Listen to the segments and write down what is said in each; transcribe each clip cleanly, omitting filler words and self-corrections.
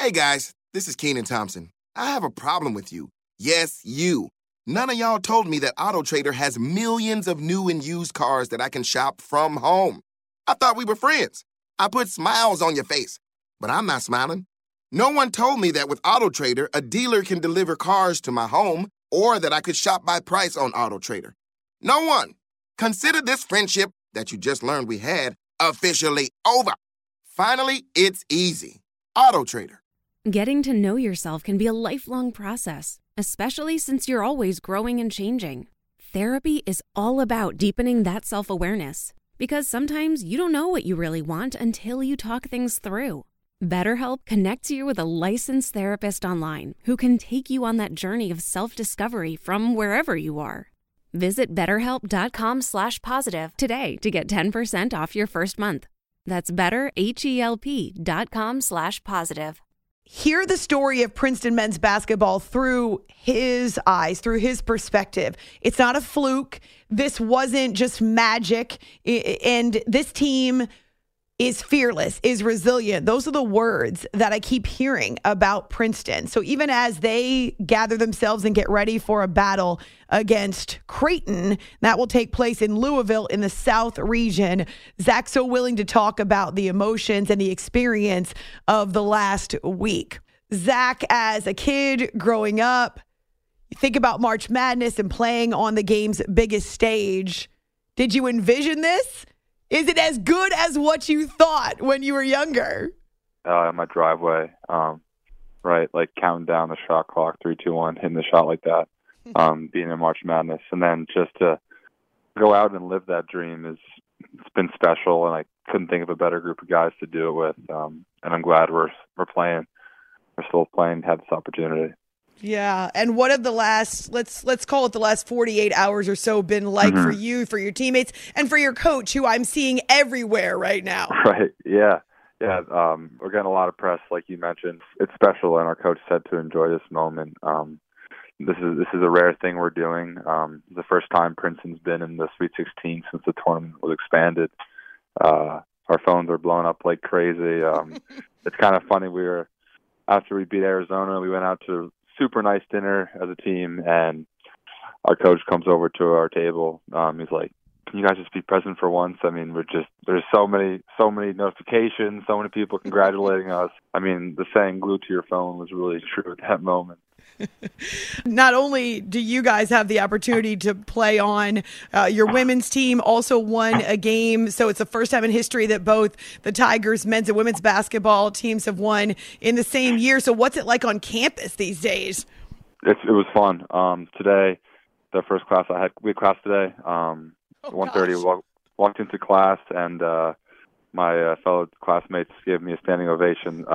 Hey guys, this is Keenan Thompson. I have a problem with you. Yes, you. None of y'all told me that AutoTrader has millions of new and used cars that I can shop from home. I thought we were friends. I put smiles on your face, but I'm not smiling. No one told me that with AutoTrader, a dealer can deliver cars to my home or that I could shop by price on AutoTrader. No one. Consider this friendship that you just learned we had officially over. Finally, it's easy. AutoTrader. Getting to know yourself can be a lifelong process, especially since you're always growing and changing. Therapy is all about deepening that self-awareness, because sometimes you don't know what you really want until you talk things through. BetterHelp connects you with a licensed therapist online who can take you on that journey of self-discovery from wherever you are. Visit BetterHelp.com/positive today to get 10% off your first month. That's BetterHelp.com/positive. Hear the story of Princeton men's basketball through his eyes, through his perspective. It's not a fluke. This wasn't just magic. And this team is fearless, is resilient. Those are the words that I keep hearing about Princeton. So even as they gather themselves and get ready for a battle against Creighton, that will take place in Louisville in the South region, Zach's so willing to talk about the emotions and the experience of the last week. Zach, as a kid growing up, you think about March Madness and playing on the game's biggest stage. Did you envision this? Is it as good as what you thought when you were younger? In my driveway, right, like counting down the shot clock, 3, 2, 1, hitting the shot like that, being in March Madness. And then just to go out and live that dream it's been special, and I couldn't think of a better group of guys to do it with. And I'm glad we're still playing, had this opportunity. Yeah, and what have the last, let's call it the last 48 hours or so been like for you, for your teammates, and for your coach, who I'm seeing everywhere right now? Right, yeah. We're getting a lot of press, like you mentioned. It's special, and our coach said to enjoy this moment. This is a rare thing we're doing. The first time Princeton's been in the Sweet 16 since the tournament was expanded. Our phones are blowing up like crazy. It's kind of funny. After we beat Arizona, we went out to super nice dinner as a team, and our coach comes over to our table. He's like, "Can you guys just be present for once?" I mean, there's so many notifications, so many people congratulating us. I mean, the saying "glued to your phone" was really true at that moment. Not only do you guys have the opportunity to play on, your women's team also won a game. So it's the first time in history that both the Tigers men's and women's basketball teams have won in the same year. So what's it like on campus these days? It was fun. Today, the first class we had class today. 1:30, walked into class, and my fellow classmates gave me a standing ovation.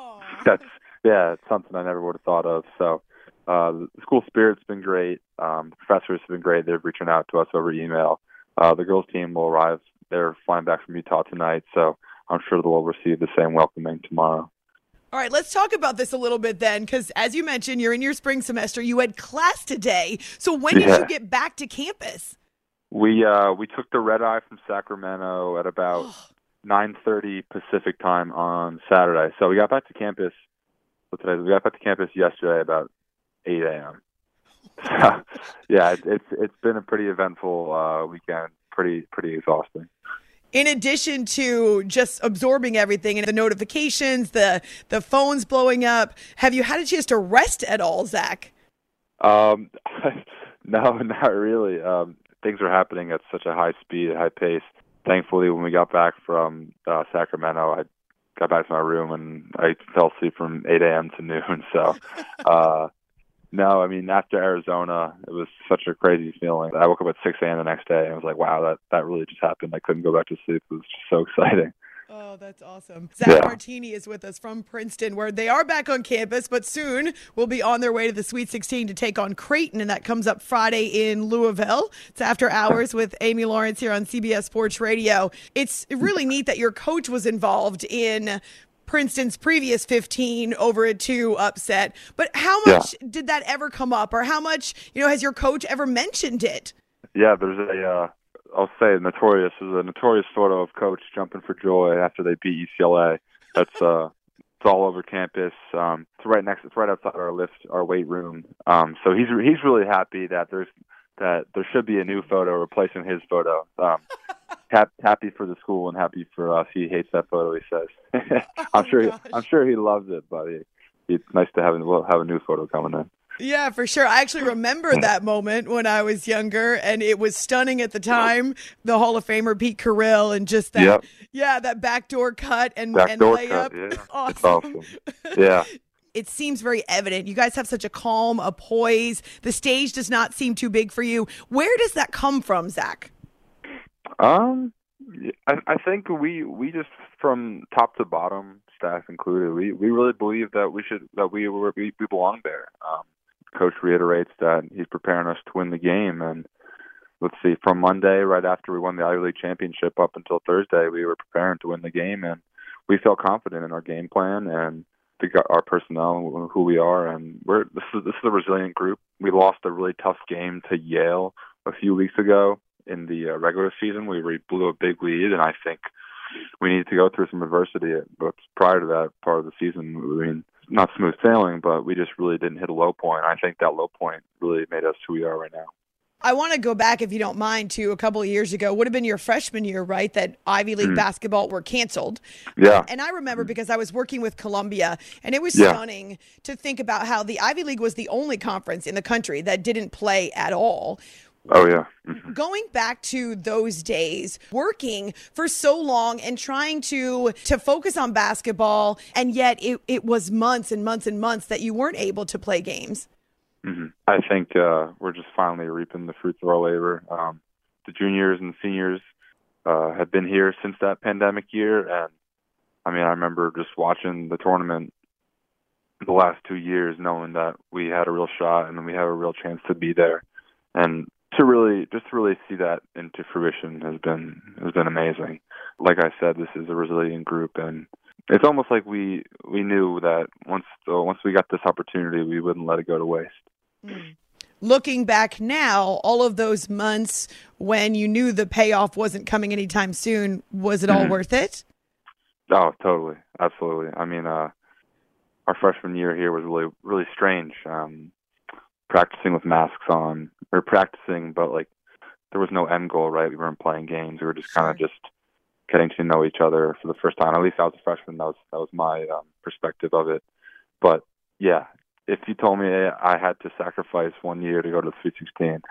It's something I never would have thought of. So the school spirit's been great. The professors have been great. They're reaching out to us over email. The girls' team will arrive. They're flying back from Utah tonight, so I'm sure they'll receive the same welcoming tomorrow. All right, let's talk about this a little bit then, because as you mentioned, you're in your spring semester. You had class today. So when did you get back to campus? We took the red eye from Sacramento at about 9:30 Pacific time on Saturday. So we got back to campus. We got back to campus yesterday about 8 a.m. So, yeah, it's been a pretty eventful weekend, pretty exhausting. In addition to just absorbing everything and the notifications, the phones blowing up, have you had a chance to rest at all, Zach? No, not really. Things are happening at such a high speed, high pace. Thankfully, when we got back from Sacramento, I got back to my room and I fell asleep from 8 a.m. to noon. So, no, I mean, after Arizona, it was such a crazy feeling. I woke up at 6 a.m. the next day and I was like, wow, that really just happened. I couldn't go back to sleep. It was just so exciting. Oh, that's awesome. Zach Martini is with us from Princeton, where they are back on campus, but soon will be on their way to the Sweet 16 to take on Creighton, and that comes up Friday in Louisville. It's After Hours with Amy Lawrence here on CBS Sports Radio. It's really neat that your coach was involved in Princeton's previous 15-2 upset, but how much did that ever come up, or how much, has your coach ever mentioned it? Yeah, there's I'll say notorious. There's a notorious photo of Coach jumping for joy after they beat UCLA. That's It's all over campus. It's right outside our weight room. So he's really happy that there should be a new photo replacing his photo. Happy for the school and happy for us. He hates that photo, he says. I'm sure he loves it, but it's nice to have a new photo coming in. Yeah, for sure. I actually remember that moment when I was younger, and it was stunning at the time. The Hall of Famer Pete Carril and just that, that backdoor cut and layup. Cut, yeah. Awesome. It's awesome. Yeah. It seems very evident. You guys have such a calm, a poise. The stage does not seem too big for you. Where does that come from, Zach? I think we just, from top to bottom, staff included, we really believe that we belong there. Coach reiterates that he's preparing us to win the game, and let's see, from Monday, right after we won the Ivy League championship, up until Thursday, we were preparing to win the game, and we felt confident in our game plan and our personnel, who we are, and this is a resilient group. We lost a really tough game to Yale a few weeks ago in the regular season. We blew a big lead, and I think we needed to go through some adversity. But prior to that part of the season, I mean, not smooth sailing, but we just really didn't hit a low point. I think that low point really made us who we are right now. I want to go back, if you don't mind, to a couple of years ago. Would have been your freshman year, right, that Ivy League basketball were canceled. Yeah. And I remember because I was working with Columbia, and it was stunning to think about how the Ivy League was the only conference in the country that didn't play at all. Oh, yeah. Mm-hmm. Going back to those days, working for so long and trying to focus on basketball, and yet it was months and months and months that you weren't able to play games. Mm-hmm. I think we're just finally reaping the fruits of our labor. The juniors and seniors have been here since that pandemic year, and I mean, I remember just watching the tournament the last 2 years, knowing that we had a real shot and we have a real chance to be there, and to really see that into fruition has been amazing. Like I said, this is a resilient group, and it's almost like we knew that once we got this opportunity, we wouldn't let it go to waste. Looking back now, all of those months when you knew the payoff wasn't coming anytime soon, was it all worth it? Oh, totally. Absolutely. I mean, our freshman year here was really, really strange. Practicing with masks on, or practicing, but like there was no end goal, right? We weren't playing games. We were just kind of just getting to know each other for the first time. At least I was a freshman. That was my perspective of it. But yeah, if you told me I had to sacrifice 1 year to go to the Sweet 16,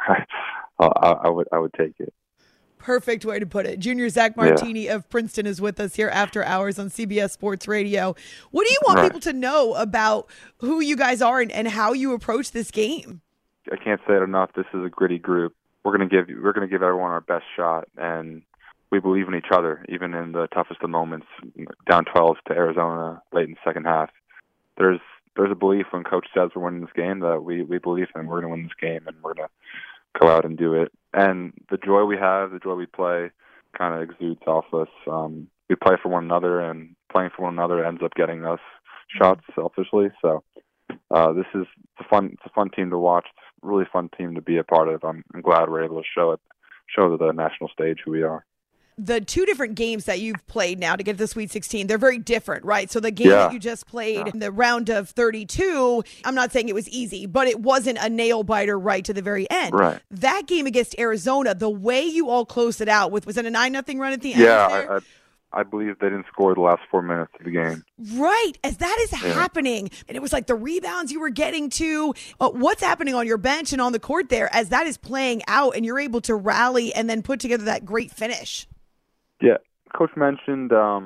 I would take it. Perfect way to put it. Junior Zach Martini of Princeton is with us here after hours on CBS Sports Radio. What do you want people to know about who you guys are and how you approach this game? I can't say it enough. This is a gritty group. We're gonna give everyone our best shot, and we believe in each other, even in the toughest of moments. Down 12 to Arizona late in the second half. There's a belief when Coach says we're winning this game that we believe in. We're going to win this game, and we're going to go out and do it. And the joy we have, the joy we play, kind of exudes off us. We play for one another, and playing for one another ends up getting us shots selfishly. So this is it's a fun team to watch. It's a really fun team to be a part of. I'm glad we're able to show to the national stage who we are. The two different games that you've played now to get to the Sweet 16, they're very different, right? So the game that you just played in the round of 32, I'm not saying it was easy, but it wasn't a nail biter right to the very end. Right. That game against Arizona, the way you all closed it out with, was it a 9-0 run at the end? Yeah, I believe they didn't score the last 4 minutes of the game. Right, as that is happening. And it was like the rebounds you were getting to. What's happening on your bench and on the court there as that is playing out and you're able to rally and then put together that great finish? Yeah, Coach mentioned,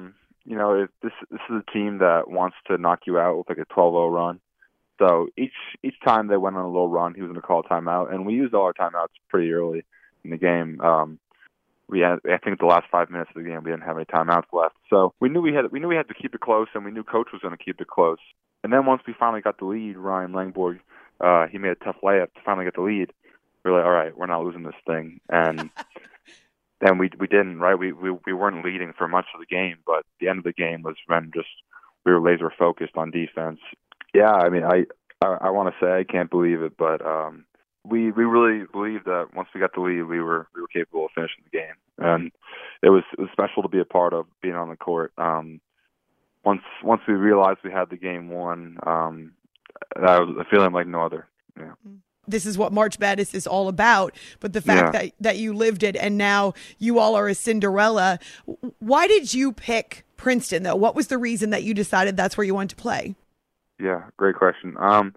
if this is a team that wants to knock you out with like a 12-0 run. So each time they went on a little run, he was going to call a timeout, and we used all our timeouts pretty early in the game. I think the last 5 minutes of the game, we didn't have any timeouts left. So we knew we had to keep it close, and we knew Coach was going to keep it close. And then once we finally got the lead, Ryan Langborg, he made a tough layup to finally get the lead. We were like, all right, we're not losing this thing, and. And we didn't, right? We weren't leading for much of the game, but the end of the game was when we were laser focused on defense. Yeah, I mean, I want to say I can't believe it, but we really believed that once we got the lead, we were capable of finishing the game, and it was special to be a part of being on the court. once we realized we had the game won, that was a feeling like no other. Yeah. This is what March Madness is all about, but the fact that you lived it and now you all are a Cinderella. Why did you pick Princeton, though? What was the reason that you decided that's where you wanted to play? Yeah, great question. I'm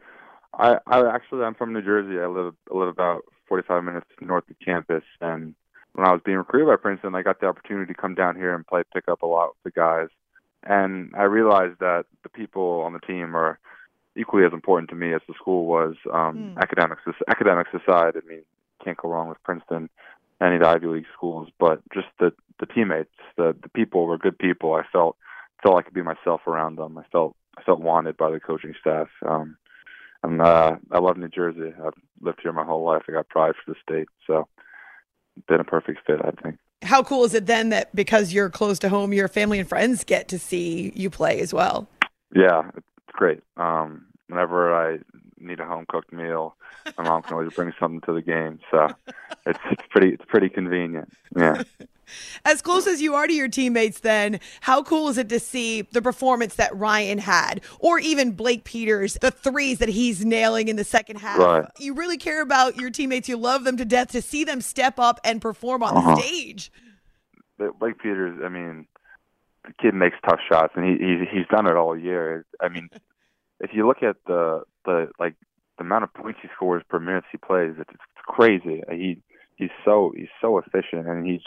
from New Jersey. I live about 45 minutes north of campus, and when I was being recruited by Princeton, I got the opportunity to come down here and play pickup a lot with the guys. And I realized that the people on the team are equally as important to me as the school was. Academics aside, I mean, can't go wrong with Princeton, any of the Ivy League schools. But just the teammates, the people were good people. I felt I could be myself around them. I felt wanted by the coaching staff. And I love New Jersey. I've lived here my whole life. I got pride for the state, so it's been a perfect fit, I think. How cool is it then that because you're close to home, your family and friends get to see you play as well? Yeah, it's great. Whenever I need a home-cooked meal, my mom can always bring something to the game, so it's pretty convenient. Yeah. As close as you are to your teammates, then, how cool is it to see the performance that Ryan had, or even Blake Peters, the threes that he's nailing in the second half? Right. You really care about your teammates. You love them to death. To see them step up and perform on the stage. Blake Peters, I mean, the kid makes tough shots, and he's done it all year. I mean, if you look at the amount of points he scores per minute he plays, it's crazy. He's so efficient, and he's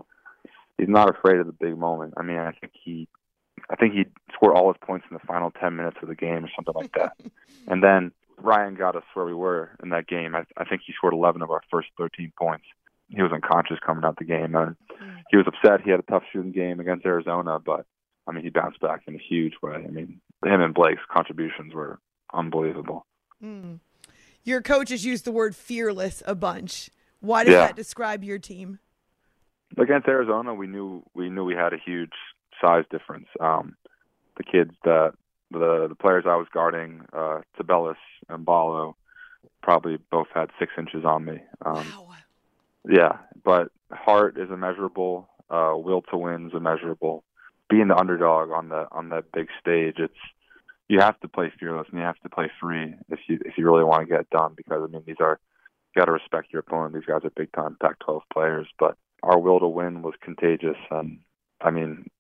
not afraid of the big moment. I mean, I think he scored all his points in the final 10 minutes of the game or something like that. And then Ryan got us where we were in that game. I think he scored 11 of our first 13 points. He was unconscious coming out the game. He was upset. He had a tough shooting game against Arizona, but I mean, he bounced back in a huge way. I mean, him and Blake's contributions were unbelievable. Your coaches used the word fearless a bunch. Why does that describe your team? Against Arizona, we knew we had a huge size difference. The kids the players I was guarding, Tabellis and Ballo, probably both had 6 inches on me. Wow. Yeah, but heart is immeasurable. Will to win is immeasurable. Being the underdog on that big stage, you have to play fearless and you have to play free if you really want to get it done. Because I mean, you got to respect your opponent. These guys are big time Pac-12 players, but our will to win was contagious. And I mean,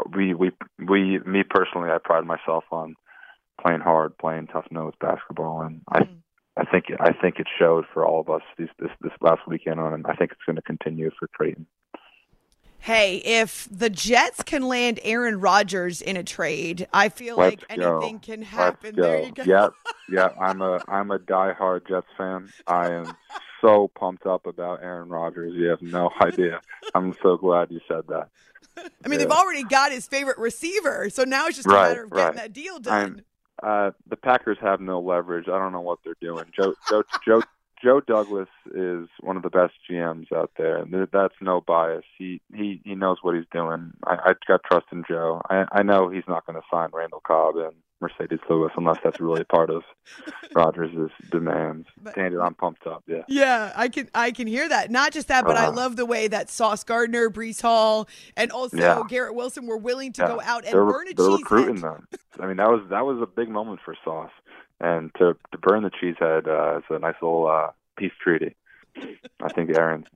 me personally, I pride myself on playing hard, playing tough-nosed basketball, and I think it showed for all of us this last weekend on, and I think it's going to continue for Creighton. Hey, if the Jets can land Aaron Rodgers in a trade, I feel like anything can happen. There you go. Yeah. I'm a diehard Jets fan. I am so pumped up about Aaron Rodgers. You have no idea. I'm so glad you said that. I mean, they've already got his favorite receiver, so now it's just a matter of getting that deal done. The Packers have no leverage. I don't know what they're doing. Joe Douglas is one of the best GMs out there. That's no bias. He knows what he's doing. I got trust in Joe. I know he's not going to sign Randall Cobb and Mercedes Lewis unless that's really part of Rodgers' demands. Standard, I'm pumped up. Yeah. Yeah, I can hear that. Not just that, but I love the way that Sauce Gardner, Breece Hall, and also Garrett Wilson were willing to go out and burn a cheesehead. They're recruiting them. I mean, that was a big moment for Sauce. And to burn the cheesehead is a nice little peace treaty. I think Aaron,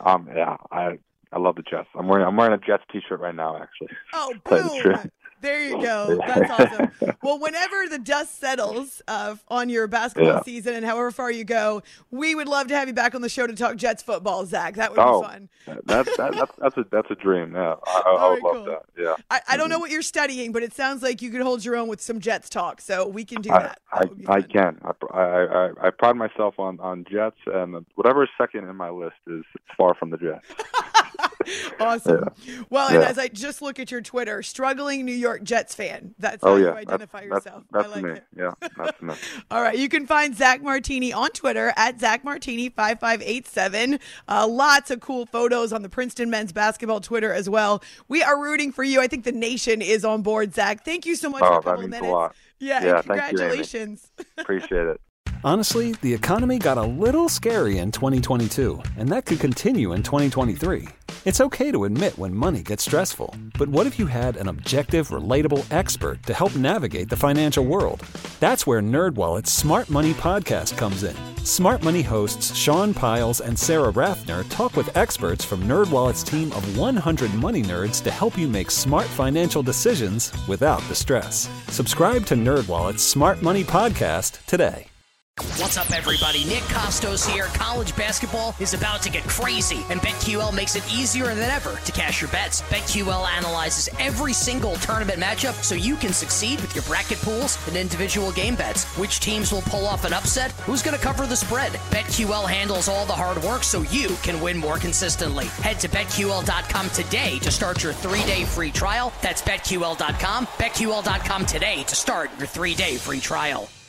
I love the Jets. I'm wearing a Jets t-shirt right now, actually. Oh, boom! There you go. That's awesome. Well, whenever the dust settles on your basketball season and however far you go, we would love to have you back on the show to talk Jets football, Zach. That would be fun. That's a dream. Yeah, I would love that. Yeah. I don't know what you're studying, but it sounds like you could hold your own with some Jets talk, so we can do that. I can. I pride myself on Jets, and whatever is second in my list is far from the Jets. Awesome. Yeah. Well, and as I just look at your Twitter, struggling New York Jets fan. That's how you identify yourself. That's I like me. it. Yeah, that's me. All right. You can find Zach Martini on Twitter at ZachMartini5587. Lots of cool photos on the Princeton men's basketball Twitter as well. We are rooting for you. I think the nation is on board, Zach. Thank you so much for a couple of minutes. A lot. Yeah, and congratulations. Thank you, Amy. Appreciate it. Honestly, the economy got a little scary in 2022, and that could continue in 2023. It's okay to admit when money gets stressful, but what if you had an objective, relatable expert to help navigate the financial world? That's where NerdWallet's Smart Money podcast comes in. Smart Money hosts Sean Piles and Sarah Rathner talk with experts from NerdWallet's team of 100 money nerds to help you make smart financial decisions without the stress. Subscribe to NerdWallet's Smart Money podcast today. What's up, everybody? Nick Costos here. College basketball is about to get crazy, and BetQL makes it easier than ever to cash your bets. BetQL analyzes every single tournament matchup so you can succeed with your bracket pools and individual game bets. Which teams will pull off an upset? Who's going to cover the spread? BetQL handles all the hard work so you can win more consistently. Head to BetQL.com today to start your 3-day free trial. That's BetQL.com. BetQL.com today to start your 3-day free trial.